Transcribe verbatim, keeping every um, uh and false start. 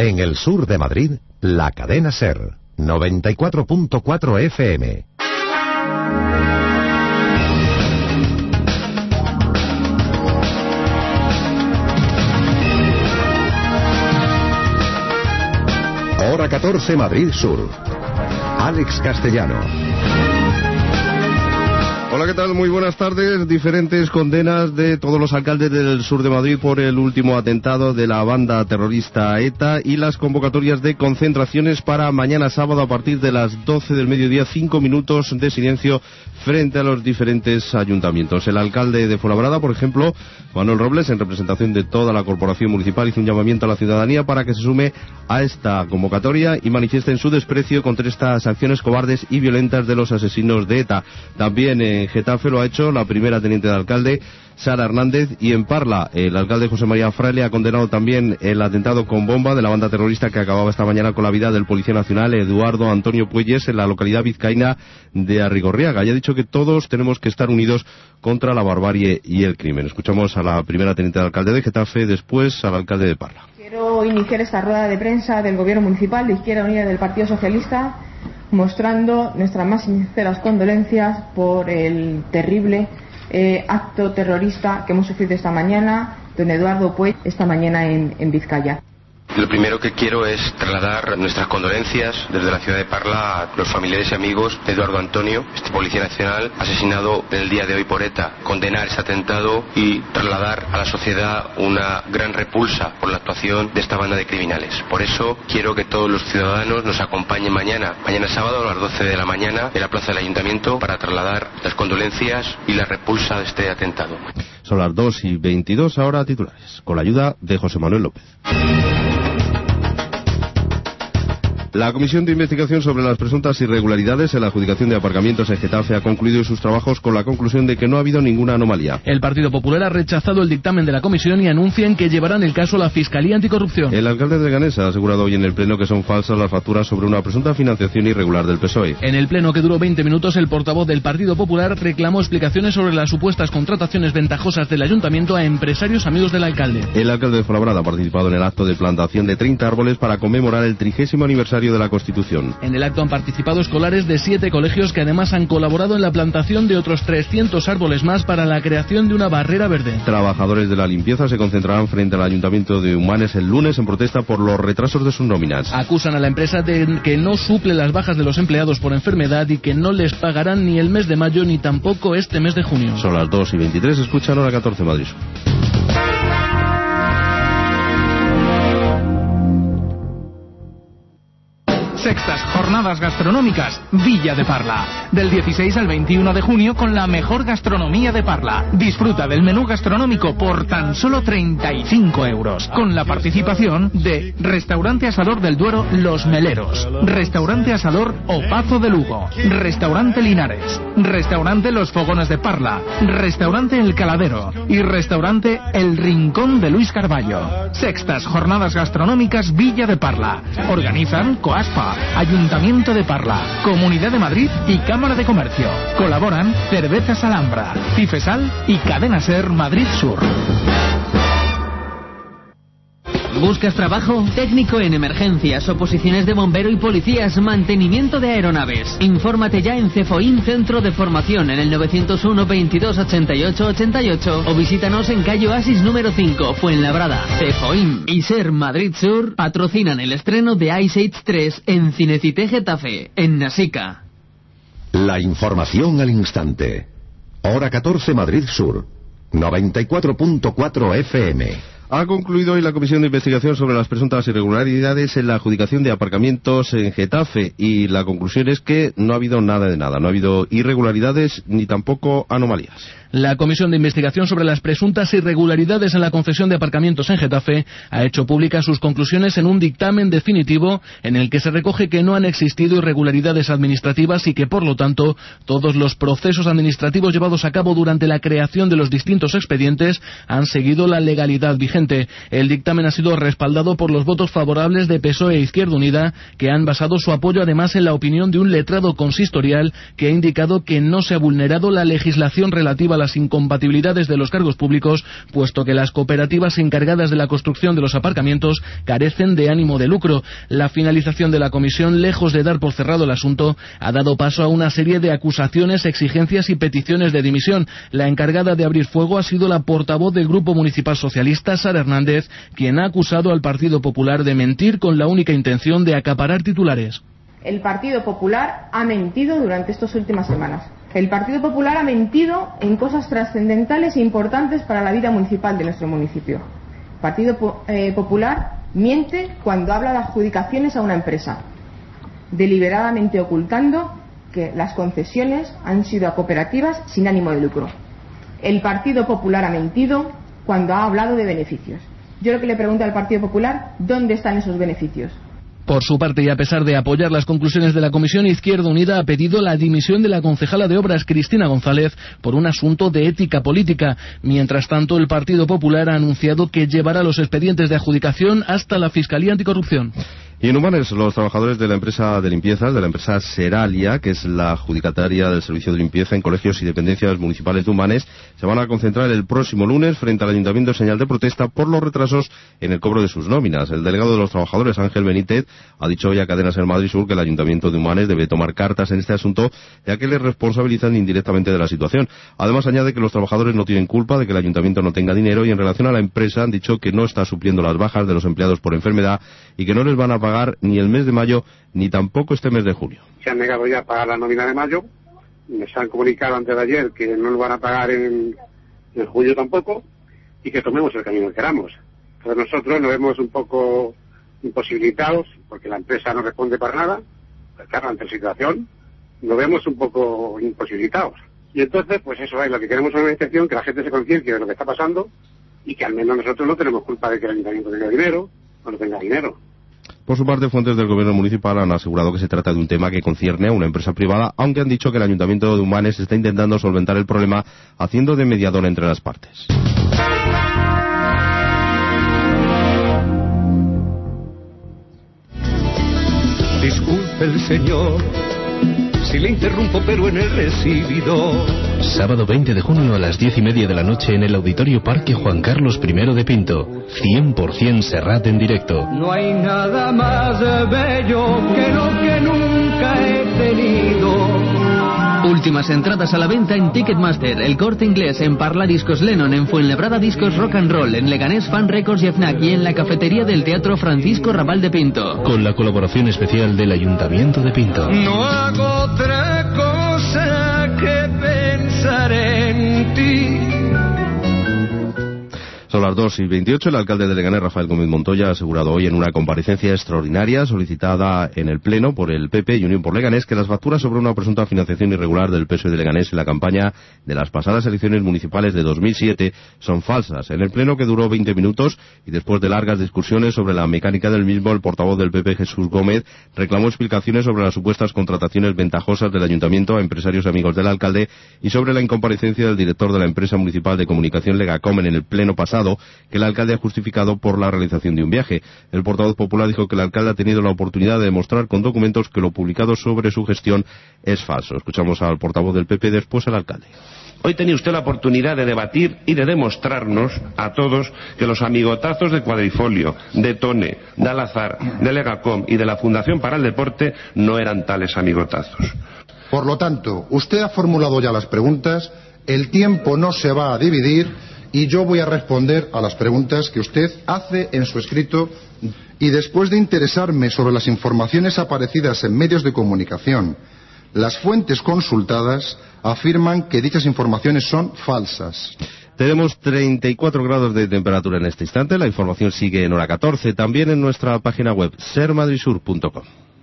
En el sur de Madrid, la cadena SER, noventa y cuatro punto cuatro F M. Hora catorce, Madrid Sur. Alex Castellano. Hola, ¿qué tal? Muy buenas tardes. Diferentes condenas de todos los alcaldes del sur de Madrid por el último atentado de la banda terrorista ETA y las convocatorias de concentraciones para mañana sábado a partir de las doce del mediodía, cinco minutos de silencio frente a los diferentes ayuntamientos. El alcalde de Fuenlabrada, por ejemplo, Manuel Robles, en representación de toda la corporación municipal, hizo un llamamiento a la ciudadanía para que se sume a esta convocatoria y manifiesten su desprecio contra estas acciones cobardes y violentas de los asesinos de ETA. También en Getafe lo ha hecho la primera teniente de alcalde, Sara Hernández, y en Parla el alcalde José María Fraile ha condenado también el atentado con bomba de la banda terrorista que acababa esta mañana con la vida del policía nacional Eduardo Antonio Puelles en la localidad vizcaína de Arrigorriaga, y ha dicho que todos tenemos que estar unidos contra la barbarie y el crimen. Escuchamos a la primera teniente de alcalde de Getafe, después al alcalde de Parla. Quiero iniciar esta rueda de prensa del Gobierno Municipal de Izquierda Unida del Partido Socialista mostrando nuestras más sinceras condolencias por el terrible eh, acto terrorista que hemos sufrido esta mañana, don Eduardo Puig, esta mañana en, en Vizcaya. Lo primero que quiero es trasladar nuestras condolencias desde la ciudad de Parla a los familiares y amigos de Eduardo Antonio, este policía nacional asesinado en el día de hoy por ETA, condenar ese atentado y trasladar a la sociedad una gran repulsa por la actuación de esta banda de criminales. Por eso quiero que todos los ciudadanos nos acompañen mañana, mañana sábado a las doce de la mañana en la plaza del Ayuntamiento para trasladar las condolencias y la repulsa de este atentado. Son las dos y veintidós, ahora titulares, con la ayuda de José Manuel López. La Comisión de Investigación sobre las presuntas irregularidades en la adjudicación de aparcamientos en Getafe ha concluido sus trabajos con la conclusión de que no ha habido ninguna anomalía. El Partido Popular ha rechazado el dictamen de la comisión y anuncian que llevarán el caso a la Fiscalía Anticorrupción. El alcalde de Leganés ha asegurado hoy en el Pleno que son falsas las facturas sobre una presunta financiación irregular del P S O E. En el Pleno, que duró veinte minutos, el portavoz del Partido Popular reclamó explicaciones sobre las supuestas contrataciones ventajosas del Ayuntamiento a empresarios amigos del alcalde. El alcalde de Fuenlabrada ha participado en el acto de plantación de treinta árboles para conmemorar el trigésimo aniversario de la Constitución. En el acto han participado escolares de siete colegios que además han colaborado en la plantación de otros trescientos árboles más para la creación de una barrera verde. Trabajadores de la limpieza se concentrarán frente al Ayuntamiento de Humanes el lunes en protesta por los retrasos de sus nóminas. Acusan a la empresa de que no suple las bajas de los empleados por enfermedad y que no les pagarán ni el mes de mayo ni tampoco este mes de junio. Son las dos y veintitrés, escuchan Hora catorce Madrid. Sextas Jornadas Gastronómicas Villa de Parla. Del dieciséis al veintiuno de junio con la mejor gastronomía de Parla. Disfruta del menú gastronómico por tan solo treinta y cinco euros. Con la participación de Restaurante Asador del Duero Los Meleros, Restaurante Asador Opazo de Lugo, Restaurante Linares, Restaurante Los Fogones de Parla, Restaurante El Caladero y Restaurante El Rincón de Luis Carballo. Sextas Jornadas Gastronómicas Villa de Parla. Organizan Coaspa, Ayuntamiento de Parla, Comunidad de Madrid y Cámara de Comercio. Colaboran Cervezas Alhambra, Cifesal y Cadena SER Madrid Sur. ¿Buscas trabajo? Técnico en emergencias, oposiciones de bombero y policías, mantenimiento de aeronaves. Infórmate ya en Cefoim Centro de Formación en el novecientos uno veintidós ochenta y ocho ochenta y ocho o visítanos en calle Oasis número cinco, Fuenlabrada. Cefoim y SER Madrid Sur patrocinan el estreno de Ice Age tres en Cinecité Getafe, en Nasica. La información al instante. Hora catorce Madrid Sur, noventa y cuatro punto cuatro F M. Ha concluido hoy la Comisión de Investigación sobre las presuntas irregularidades en la adjudicación de aparcamientos en Getafe y la conclusión es que no ha habido nada de nada, no ha habido irregularidades ni tampoco anomalías. La Comisión de Investigación sobre las presuntas irregularidades en la concesión de aparcamientos en Getafe ha hecho públicas sus conclusiones en un dictamen definitivo en el que se recoge que no han existido irregularidades administrativas y que, por lo tanto, todos los procesos administrativos llevados a cabo durante la creación de los distintos expedientes han seguido la legalidad vigente. vigente. El dictamen ha sido respaldado por los votos favorables de P S O E e Izquierda Unida, que han basado su apoyo además en la opinión de un letrado consistorial que ha indicado que no se ha vulnerado la legislación relativa a las incompatibilidades de los cargos públicos, puesto que las cooperativas encargadas de la construcción de los aparcamientos carecen de ánimo de lucro. La finalización de la comisión, lejos de dar por cerrado el asunto, ha dado paso a una serie de acusaciones, exigencias y peticiones de dimisión. La encargada de abrir fuego ha sido la portavoz del Grupo Municipal Socialista, Sara Hernández, quien ha acusado al Partido Popular de mentir con la única intención de acaparar titulares. El Partido Popular ha mentido durante estas últimas semanas. El Partido Popular ha mentido en cosas trascendentales e importantes para la vida municipal de nuestro municipio. El Partido eh, Popular miente cuando habla de adjudicaciones a una empresa, deliberadamente ocultando que las concesiones han sido a cooperativas sin ánimo de lucro. El Partido Popular ha mentido cuando ha hablado de beneficios. Yo lo que le pregunto al Partido Popular, ¿dónde están esos beneficios? Por su parte, y a pesar de apoyar las conclusiones de la comisión, Izquierda Unida ha pedido la dimisión de la concejala de Obras, Cristina González, por un asunto de ética política. Mientras tanto, el Partido Popular ha anunciado que llevará los expedientes de adjudicación hasta la Fiscalía Anticorrupción. Y en Humanes, los trabajadores de la empresa de limpiezas, de la empresa Seralia, que es la adjudicataria del servicio de limpieza en colegios y dependencias municipales de Humanes, se van a concentrar el próximo lunes frente al Ayuntamiento en señal de protesta por los retrasos en el cobro de sus nóminas. El delegado de los trabajadores, Ángel Benítez, ha dicho hoy a Cadena Ser Madrid Sur que el Ayuntamiento de Humanes debe tomar cartas en este asunto, ya que le responsabilizan indirectamente de la situación. Además, añade que los trabajadores no tienen culpa de que el Ayuntamiento no tenga dinero, y en relación a la empresa han dicho que no está supliendo las bajas de los empleados por enfermedad y que no les van a pagar ni el mes de mayo ni tampoco este mes de julio. Se han negado ya a pagar la nómina de mayo, me han comunicado antes de ayer que no lo van a pagar en, en julio tampoco, y que tomemos el camino que queramos. Entonces nosotros nos vemos un poco imposibilitados, porque la empresa no responde para nada, pues claro, ante la situación nos vemos un poco imposibilitados. Y entonces, pues eso es, lo que queremos es una administración que la gente se conciencie de lo que está pasando, y que al menos nosotros no tenemos culpa de que el Ayuntamiento tenga dinero o no tenga dinero. Por su parte, fuentes del gobierno municipal han asegurado que se trata de un tema que concierne a una empresa privada, aunque han dicho que el Ayuntamiento de Humanes está intentando solventar el problema haciendo de mediador entre las partes. Disculpe el señor si le interrumpo, pero en el recibidor. Sábado veinte de junio a las diez y media de la noche en el Auditorio Parque Juan Carlos primero de Pinto. cien por ciento Serrat en directo. No hay nada más bello que lo que nunca he tenido. Últimas entradas a la venta en Ticketmaster, El Corte Inglés, en Parla Discos Lennon, en Fuenlabrada Discos Rock and Roll, en Leganés Fan Records y Fnac, y en la cafetería del Teatro Francisco Raval de Pinto. Con la colaboración especial del Ayuntamiento de Pinto. No hago otra cosa que pensar en ti. Son las dos y veintiocho. El alcalde de Leganés, Rafael Gómez Montoya, ha asegurado hoy en una comparecencia extraordinaria solicitada en el Pleno por el P P y Unión por Leganés que las facturas sobre una presunta financiación irregular del P S O E de Leganés en la campaña de las pasadas elecciones municipales de dos mil siete son falsas. En el Pleno, que duró veinte minutos y después de largas discusiones sobre la mecánica del mismo, el portavoz del P P, Jesús Gómez, reclamó explicaciones sobre las supuestas contrataciones ventajosas del Ayuntamiento a empresarios amigos del alcalde y sobre la incomparecencia del director de la empresa municipal de comunicación Legacom en el Pleno pasado, que el alcalde ha justificado por la realización de un viaje. El portavoz popular dijo que el alcalde ha tenido la oportunidad de demostrar con documentos que lo publicado sobre su gestión es falso. Escuchamos al portavoz del P P, después al alcalde. Hoy tenía usted la oportunidad de debatir y de demostrarnos a todos que los amigotazos de Cuadrifolio, de Tone, de Alazar, de Legacom y de la Fundación para el Deporte no eran tales amigotazos. Por lo tanto, usted ha formulado ya las preguntas, el tiempo no se va a dividir y yo voy a responder a las preguntas que usted hace en su escrito, y después de interesarme sobre las informaciones aparecidas en medios de comunicación, las fuentes consultadas afirman que dichas informaciones son falsas. Tenemos treinta y cuatro grados de temperatura en este instante. La información sigue en hora catorce, también en nuestra página web ser madrid sur punto com.